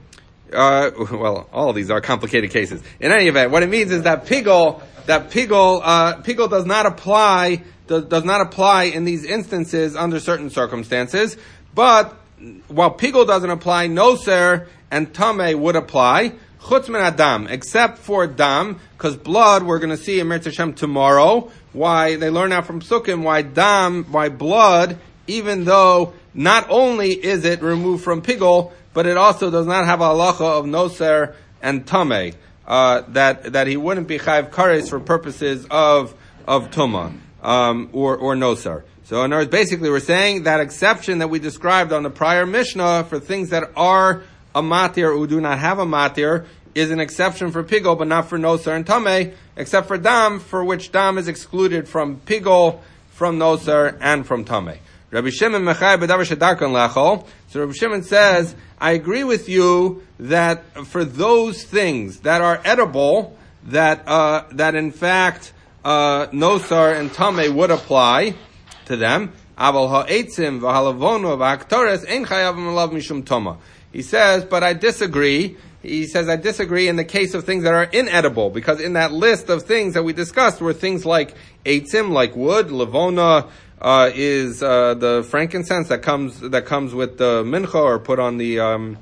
uh, well, all of these are complicated cases. In any event, what it means is that pigol, that pigol, uh, pigol does not apply, does, does not apply in these instances under certain circumstances, but while pigol doesn't apply, noser and tameh would apply, chutz min adam, except for dam, because blood, we're going to see in Mirz Hashem tomorrow, why they learn out from Sukkim, why dam, why blood, even though not only is it removed from pigol, but it also does not have a halacha of noser and tameh, uh, that, that he wouldn't be chayiv kares for purposes of, of tumah, um, or, or noser. So in other words, basically we're saying that exception that we described on the prior Mishnah for things that are a matir who do not have a matir is an exception for pigol, but not for noser and tameh, except for dam, for which dam is excluded from pigol, from noser, and from tameh. Rabbi Shimon mechai b'davar shedarkan lechol. So Rabbi Shimon says, I agree with you that for those things that are edible, that uh, that in fact uh, noser and tameh would apply to them. Aval ha'etzim v'halavonu v'aktores ein chayavim alav mishum toma. He says, but I disagree. He says, I disagree in the case of things that are inedible, because in that list of things that we discussed were things like eitzim, like wood. Levona uh, is uh, the frankincense that comes that comes with the mincha or put on the um,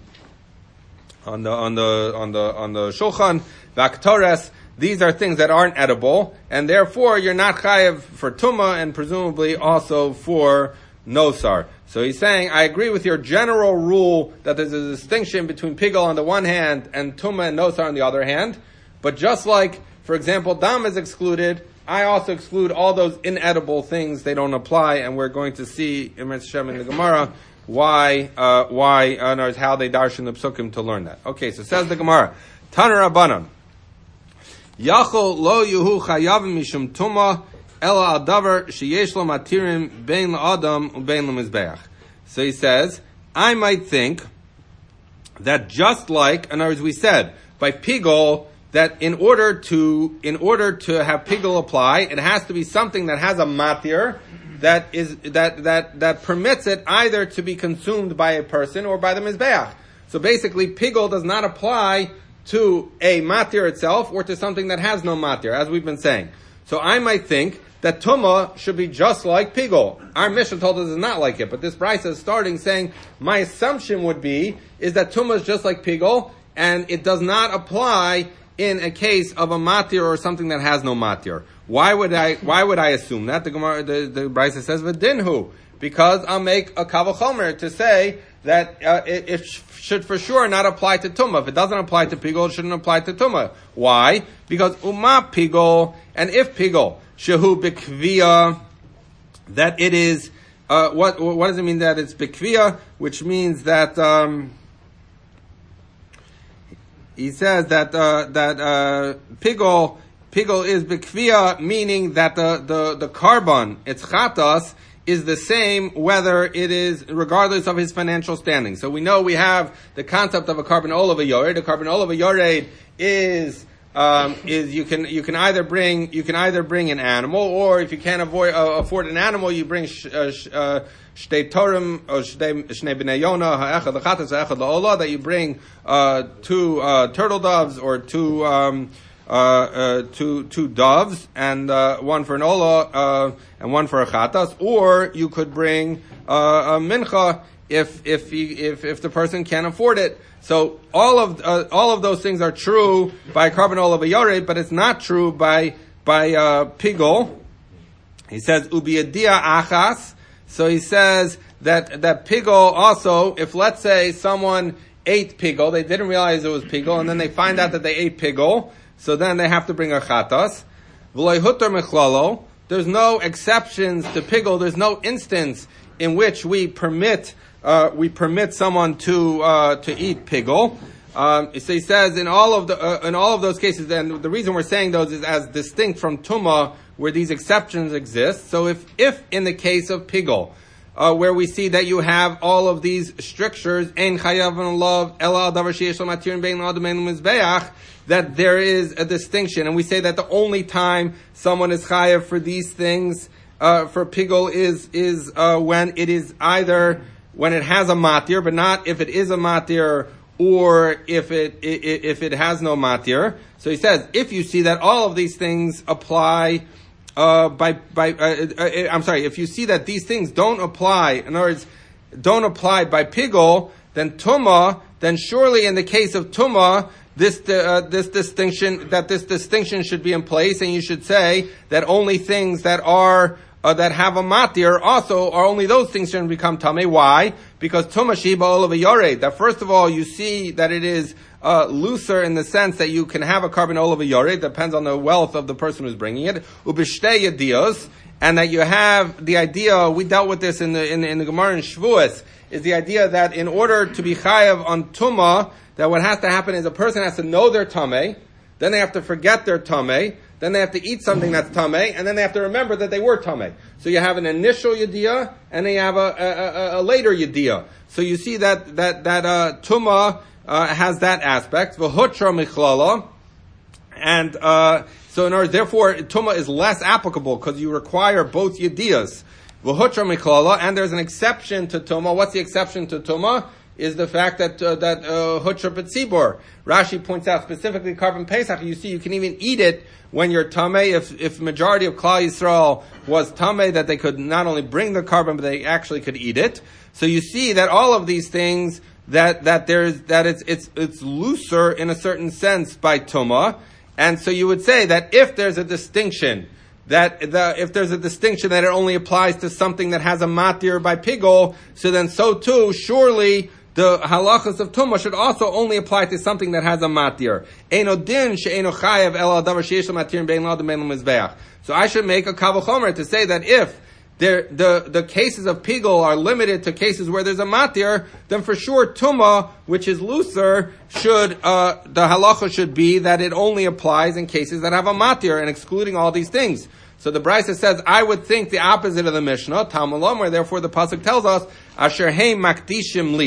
on the on the on the on the shulchan. Vaktores. These are things that aren't edible, and therefore you're not chayev for tumah, and presumably also for nosar. So he's saying, I agree with your general rule that there's a distinction between pigol on the one hand and tumah and nosar on the other hand. But just like, for example, dam is excluded, I also exclude all those inedible things. They don't apply, and we're going to see in Mirz Hashem in the Gemara why, uh, why, uh, no, how they darshan the psukim to learn that. Okay, so says the Gemara, Taner Rabbanan, Yachol lo yuhu chayavim mishum tumah ela adavar sheyesh lo matirim bein la'adam ubein lemizbeach. So he says, I might think that just like, in other words, we said, by pigol, that in order to, in order to have pigol apply, it has to be something that has a matir, that is, that, that, that permits it either to be consumed by a person or by the mizbeach. So basically, pigol does not apply to a matir itself or to something that has no matir, as we've been saying. So I might think that tumah should be just like pigol. Our Mishnah told us it's not like it, but this brisa is starting saying, my assumption would be, is that tumah is just like pigol, and it does not apply in a case of a matir or something that has no matir. Why would I, why would I assume that? The Gemara, the, the brisa says, v'dinhu, because I'll make a kavachomer to say that uh, it, it should for sure not apply to tumah. If it doesn't apply to pigol, it shouldn't apply to tumah. Why? Because umma pigol, and if pigol, shehu bikviya, that it is, uh, what, what does it mean that it's bikviya? Which means that, um, he says that, uh, that, uh, pigol, pigol is bikviya, meaning that the, the, the carbon, its chatas, is the same whether it is, regardless of his financial standing. So we know we have the concept of a carbon olav yored. A carbon olav yored is, um, is you can, you can either bring, you can either bring an animal, or if you can't avoid, uh, afford an animal, you bring, sh, uh, sh, uh, shtei torim, or shtei, shnei b'nei yonah, ha'echad l'chatas, ha'echad la'olah, that you bring, uh, two, uh, turtle doves, or two, um, Uh, uh, two, two doves, and, uh, one for an olah, uh, and one for a chatas, or you could bring, uh, a mincha if, if, he, if, if the person can't afford it. So all of, uh, all of those things are true by carbon olav yored, but it's not true by, by, uh, pigol. He says, ubiyadia achas. So he says that, that pigol also, if let's say someone ate pigol, they didn't realize it was pigol, and then they find out that they ate pigol, so then they have to bring a chatas. V'loy hutar mechlalo. There's no exceptions to pigol. There's no instance in which we permit uh, we permit someone to uh, to eat pigol. Um, so he says in all of the uh, in all of those cases, and the reason we're saying those is as distinct from tumah, where these exceptions exist. So if if in the case of pigol, Uh, where we see that you have all of these strictures, ein chayav and love, ela davar sheyesh lo matir bein l'adam ein l'mizbeach, that there is a distinction, and we say that the only time someone is chayav for these things, uh, for pigol is is uh, when it is either when it has a matir, but not if it is a matir or if it if it has no matir. So he says, if you see that all of these things apply. Uh, by, by, uh, uh, I'm sorry, if you see that these things don't apply, in other words, don't apply by pigol, then tumah, then surely in the case of tumah, this, uh, this distinction, that this distinction should be in place, and you should say that only things that are, uh, that have a matir also, are only those things shouldn't become tameh. Why? Because tumah shiba olav yored, that first of all, you see that it is, Uh, looser in the sense that you can have a carbon olav yored, depends on the wealth of the person who's bringing it, ubishtei yedios, and that you have the idea, we dealt with this in the, in, in the Gemara in Shavuos, is the idea that in order to be chayav on tumah, that what has to happen is a person has to know their tameh, then they have to forget their tameh, then they have to eat something that's tameh, and then they have to remember that they were tameh. So you have an initial yediyah, and then you have a, a, a, a later yediyah. So you see that, that, that, uh, tumah, Uh, has that aspect, v'hutra michlala, and uh, so in order, therefore, tumah is less applicable because you require both yediyas, v'hutra michlala, and there's an exception to tumah. What's the exception to tumah? Is the fact that uh, that hutra uh, b'tzibor. Rashi points out specifically carbon pesach. You see, you can even eat it when you're tameh. If if majority of Klal Yisrael was tameh, that they could not only bring the carbon, but they actually could eat it. So you see that all of these things. That, that there's, that it's, it's, it's looser in a certain sense by tumah. And so you would say that if there's a distinction, that the, if there's a distinction that it only applies to something that has a matir by pigol, so then so too, surely the halachas of tumah should also only apply to something that has a matir. Eino din she'eino chayav ela davar sheyesh lo matir bein l'adam ein l'mizbeach. So I should make a kavachomer to say that if There, the, the cases of pigol are limited to cases where there's a matir, then for sure tumah, which is looser, should, uh, the halacha should be that it only applies in cases that have a matir, and excluding all these things. So the Brisa says, I would think the opposite of the Mishnah, Talmud Lomer, therefore the Pasuk tells us, Asher heim makdishim li,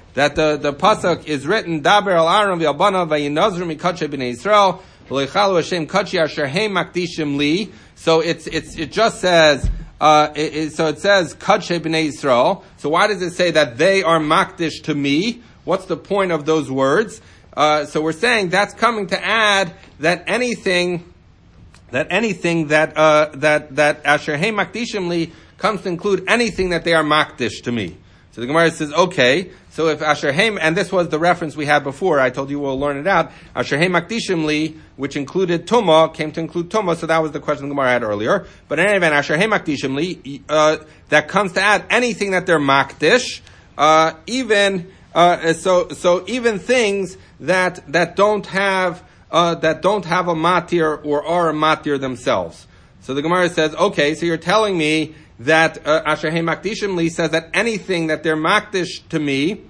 that the, the pasuk is written, Daber al Aaron v'albana v'yinazru mikatche b'nei Yisrael v'leichalu Hashem katchi asher heim makdishim li. So it's, it's, it just says, uh, it, it, so it says katche b'nei Yisrael. So why does it say that they are makdish to me? What's the point of those words? Uh, so we're saying that's coming to add that anything, that anything that, uh, that, that asher heim makdishim li comes to include anything that they are makdish to me. So the Gemara says, okay, so if Asher Heim, and this was the reference we had before, I told you we'll learn it out, Asher Heim Makdishim Li, which included Tumah, came to include Tumah, so that was the question the Gemara had earlier. But in any event, Asher Heim Makdishim Li, uh, that comes to add anything that they're Makdish, uh, even, uh, so, so even things that, that don't have, uh, that don't have a matir or are a matir themselves. So the Gemara says, okay, so you're telling me that uh, Asher Heim Makdishim Li says that anything that they're makdish to me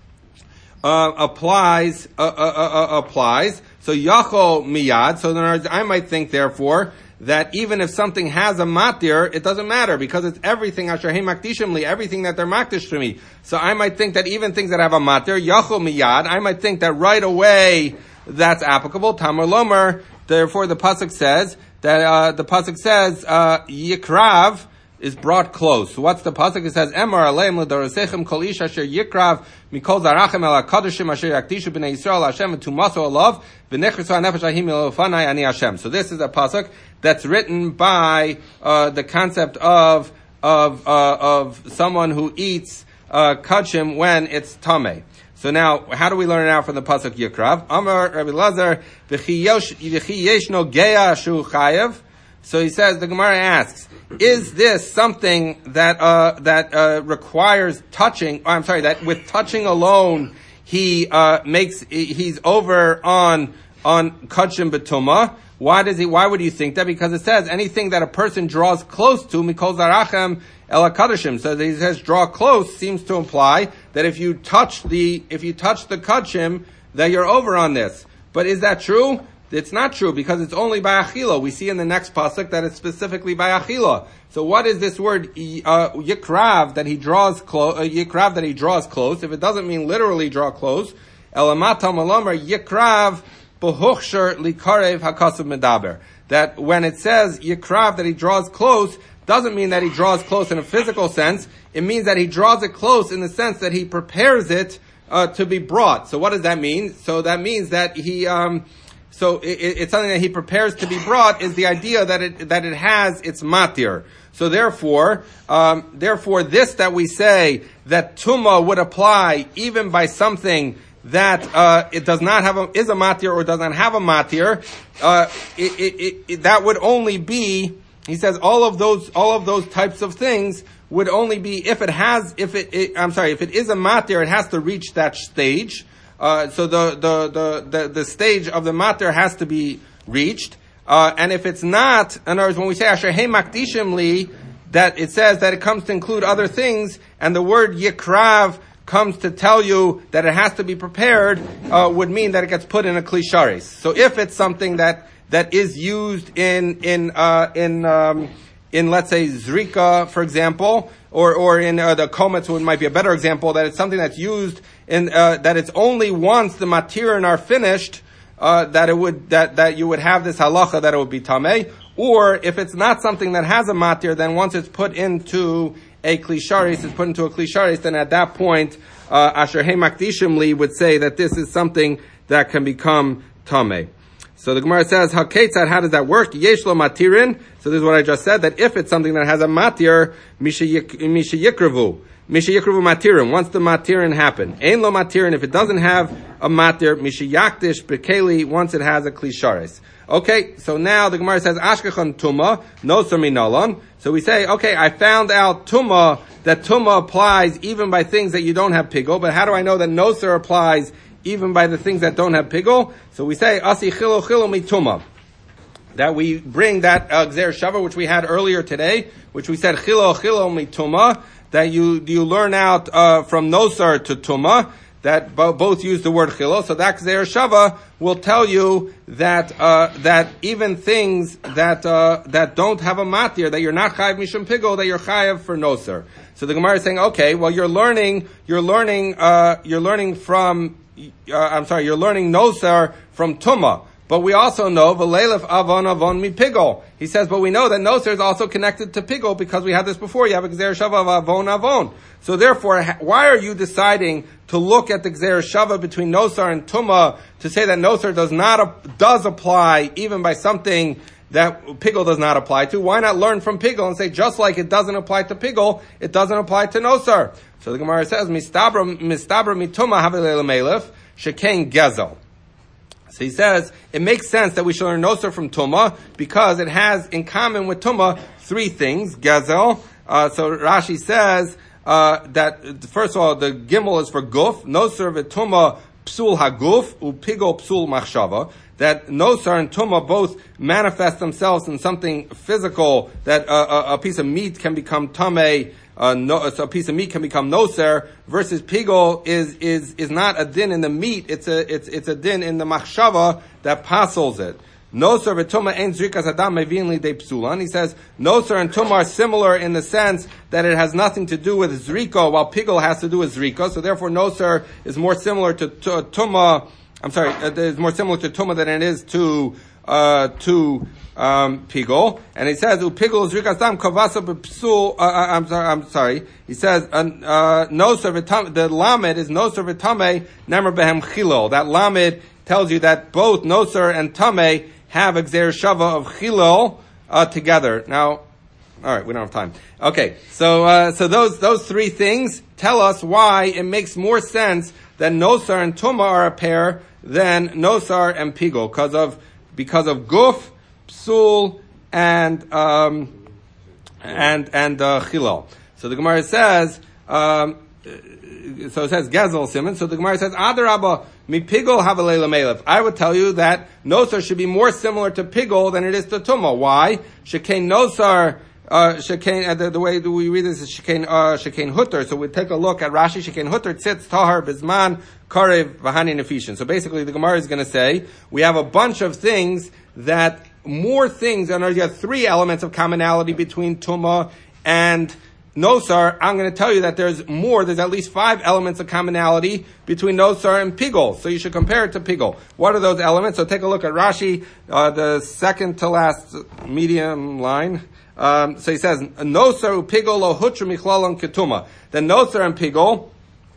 uh, applies uh, uh, uh, uh, applies. So Yachol Miyad. So in other words, I might think, therefore, that even if something has a matir, it doesn't matter because it's everything Asher Heim Makdishim Li, everything that they're makdish to me. So I might think that even things that have a matir, Yachol Miyad, I might think that right away that's applicable. Tamar Lomer. Therefore, the pasuk says that uh, the pasuk says uh, Yikrav is brought close. So what's the pasuk? It says, Emor aleim l'dorosechem kol ish asher yikrav mikol zarachem el hakadoshim asher yakdishu b'nei Yisrael Hashem v'tumaso alav v'nechriso hanefesh ahim elofanai ani Hashem. So this is a pasuk that's written by uh, the concept of of uh, of someone who eats uh, kachim when it's tameh. So now, how do we learn it out from the pasuk Yikrav? Amar Rabbi Lazar v'chi yeshno geya shu chayev. So he says, the Gemara asks, is this something that uh, that uh, requires touching? Oh, I'm sorry, that with touching alone he uh, makes he's over on on kachim betuma? Why does he? Why would you think that? Because it says anything that a person draws close to mikol zarachem el hakadoshim. So that he says draw close seems to imply that if you touch the if you touch the kachim that you're over on this. But is that true? It's not true because it's only by achila. We see in the next pasuk that it's specifically by achila. So what is this word uh, yikrav that he draws close? Uh, yikrav that he draws close. If it doesn't mean literally draw close, elamata malamer yikrav behuchsher likarev hakasav medaber. That when it says yikrav that he draws close, doesn't mean that he draws close in a physical sense. It means that he draws it close in the sense that he prepares it uh, to be brought. So what does that mean? So that means that he. Um, So it, it's something that he prepares to be brought is the idea that it that it has its matir. So therefore, um, therefore, this that we say that tuma would apply even by something that uh, it does not have a, is a matir or does not have a matir, uh, it, it, it, it, that would only be. He says all of those all of those types of things would only be if it has if it, it I'm sorry if it is a matir, it has to reach that stage. Uh, so the, the, the, the, the stage of the matir has to be reached. Uh, and if it's not, in other words, when we say Asher Heim Makdishim Li, that it says that it comes to include other things, and the word Yikrav comes to tell you that it has to be prepared, uh, would mean that it gets put in a Kli Sharis. So if it's something that, that is used in, in, uh, in, um, in, let's say, Zrika, for example, or, or in, uh, the Kometz, which might be a better example, that it's something that's used in, uh, that it's only once the matirin are finished, uh, that it would, that, that you would have this halacha that it would be tameh. Or if it's not something that has a matir, then once it's put into a Kli Sharis, it's put into a Kli Sharis, then at that point, uh, Asher Heim Makdishim Li would say that this is something that can become tameh. So the Gemara says, "Haketzad, how does that work? Yesh lo matirin." So this is what I just said, that if it's something that has a matir, misha yikravu. Misha yikravu matirin. Once the matirin happen. Ein lo matirin, if it doesn't have a matir, misha yakdish bekeli, once it has a Kli Sharis. Okay, so now the Gemara says, Ashkechon tuma, nosar minalan. So we say, okay, I found out tuma, that tuma applies even by things that you don't have pigol, but how do I know that nosar applies even by the things that don't have pigol? So we say, Asi chilo chilo mituma. That we bring that uh, Gzer Shava, which we had earlier today, which we said, chilo chilo mituma, that you, you learn out, uh, from nosar to tuma, that bo- both use the word chilo. So that Gzeir Shava will tell you that uh, that even things that uh, that don't have a matir, that you're not chayav mishum pigol, that you're chayav for noser. So the Gemara is saying, okay, well you're learning, you're learning, uh, you're learning from, uh, I'm sorry, you're learning noser from tuma. But we also know v'leilef avon avon mi pigol. He says, but we know that noser is also connected to pigol because we had this before. You have a gzeir shava of avon avon. So therefore, why are you deciding to look at the gzeir shava between noser and tuma to say that noser does not does apply even by something that pigol does not apply to? Why not learn from pigol and say just like it doesn't apply to pigol, it doesn't apply to noser? So the Gemara says, mistabra mistabra mituma havelel melef shekain gezel. So he says, it makes sense that we should learn noser from Tumah because it has in common with Tumah three things. Gezel. Uh, so Rashi says, uh, that, first of all, the Gimel is for Guf. Noser v'Tumah psul haguf, upigol psul machshava. That noser and Tumah both manifest themselves in something physical, that uh, a, a piece of meat can become tameh, Uh, no, so a piece of meat can become noser, versus pigol is is is not a din in the meat; it's a it's it's a din in the machshava that passes it. Noser v'tuma ein zrikas adam mevin li de psulan. He says noser and tuma are similar in the sense that it has nothing to do with zriko, while pigol has to do with zriko. So therefore, noser is more similar to, to tuma. I'm sorry, it is more similar to tuma than it is to uh, to. Um, pigol, and he says, "Upigol zrikas dam kavasa b'psul." I'm sorry. I'm sorry. He says, uh, "Noser v'tam." The lamed is noser v'tamei nemer behem chilo. That lamed tells you that both noser and tamei have a gzeir shava of chilo uh, together. Now, all right, we don't have time. Okay, so uh, so those those three things tell us why it makes more sense that noser and tuma are a pair than noser and pigol because of because of guf, psul, and um, and and uh, chilal. So the Gemara says, um, so it says gezel simon. So the Gemara says, adarabba mi pigol havalei lamelef. I would tell you that nosar should be more similar to pigol than it is to tuma. Why? Shekain nosar. Uh, shekain, uh, the, the way that we read this is shekain, uh, shekain hutter. So we take a look at Rashi. Shekain hutter tzitz tahar bizman karev v'hani nefishin. So basically, the Gemara is going to say we have a bunch of things that more things, and you have three elements of commonality between Tumah and Nosar. I'm going to tell you that there's more, there's at least five elements of commonality between Nosar and Pigol. So you should compare it to Pigol. What are those elements? So take a look at Rashi, uh, the second to last medium line. Um, so he says, Nosar Pigol lo hutra michlal ketuma. The Nosar and Pigol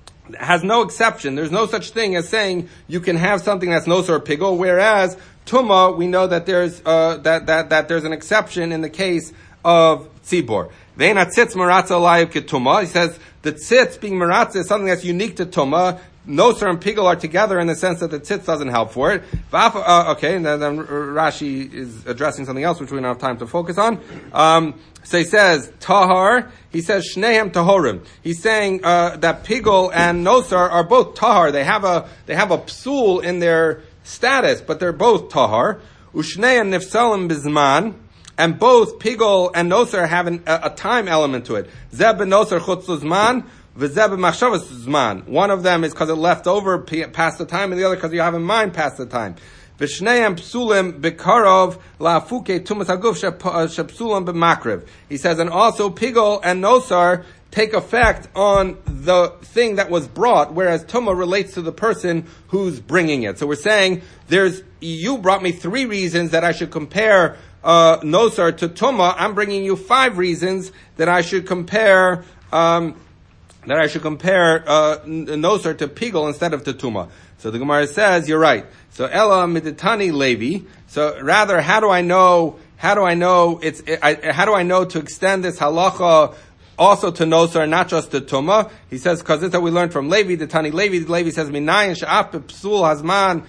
has no exception. There's no such thing as saying you can have something that's Nosar or Pigol, whereas Tuma, we know that there's uh, that that that there's an exception in the case of tzibor. Ve'en hatzitz maratza alayu ketuma. He says the tzitz being maratza is something that's unique to Tuma. Nosar and Pigol are together in the sense that the tzitz doesn't help for it. Uh, okay, and then, then Rashi is addressing something else which we don't have time to focus on. Um, so he says tahar. He says shnehem tahorim. He's saying uh, that Pigol and Nosar are both tahar. They have a they have a psul in their status, but they're both tahar. Ushnei and nifsalim bizman, and both Pigol and Nosar have an, a, a time element to it. Zeb ben Nosar chutz zman, v'zeb ben machshavas zman. One of them is because it left over past the time, and the other because you have in mind past the time. V'shneim psulim bekarov la'afuke tumas haguf shepsulim b'makriv. He says, and also Pigol and Nosar take effect on the thing that was brought, whereas Tumah relates to the person who's bringing it. So we're saying, there's, you brought me three reasons that I should compare uh, Nosar to Tumah. I'm bringing you five reasons that I should compare, um, that I should compare uh, Nosar to Pigol instead of to Tumah. So the Gemara says, you're right. So Ella miditani Levi. So rather, how do I know, how do I know, it's, I, how do I know to extend this halacha also to Nosar, not just to Tumah? He says, because this is what we learned from Levi, the Tani Levi. Levi says, Minayin sha'af b'psul hazman,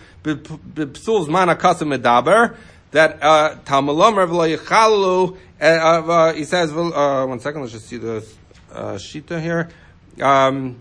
b'psul zman hakasim medaber, that, uh, Talmud Rav lo yichalu, uh, he says, uh, one second, let's just see the, uh, shita here. Um,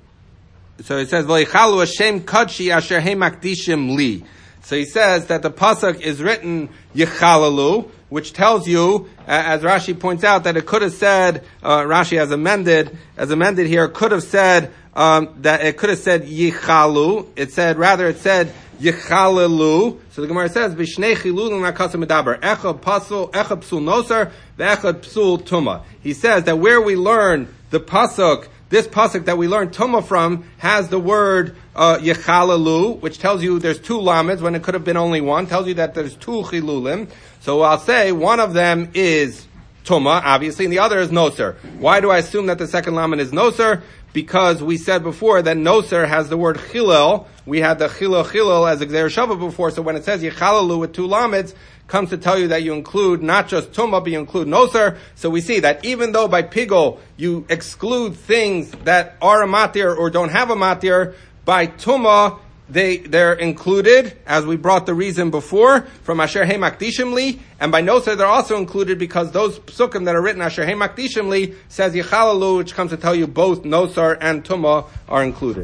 so it says, V'lo yichalu Hashem kadshi asher he makdishim li. So he says that the pasuk is written Yechalalu, which tells you, uh, as Rashi points out, that it could have said, uh, Rashi has amended, as amended here, could have said, um, that it could have said yichalu. It said, rather it said yichalalu. So the Gemara says, Vishnei chilulin ha'kasam medaber. Echad pasul, echad psul nosar, ve'echad psul tuma. He says that where we learn the pasuk, this pasuk that we learn tuma from, has the word uh, yichalalu, which tells you there's two lameds when it could have been only one, tells you that there's two chilulim. So I'll say one of them is tuma, obviously, and the other is noser. Why do I assume that the second lamed is noser? Because we said before that noser has the word chilel. We had the chilel chilel as exer shava before, so when it says yichalalu with two lameds, comes to tell you that you include not just tuma, but you include noser. So we see that even though by pigol you exclude things that are a matir or don't have a matir, by tuma they, they're included, as we brought the reason before, from Asher He Makdishim Li, and by Noser they're also included because those psukim that are written Asher He Makdishim Li says Yichalalu, which comes to tell you both Nosar and Tumah are included.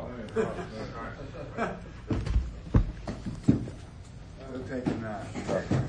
Taking that.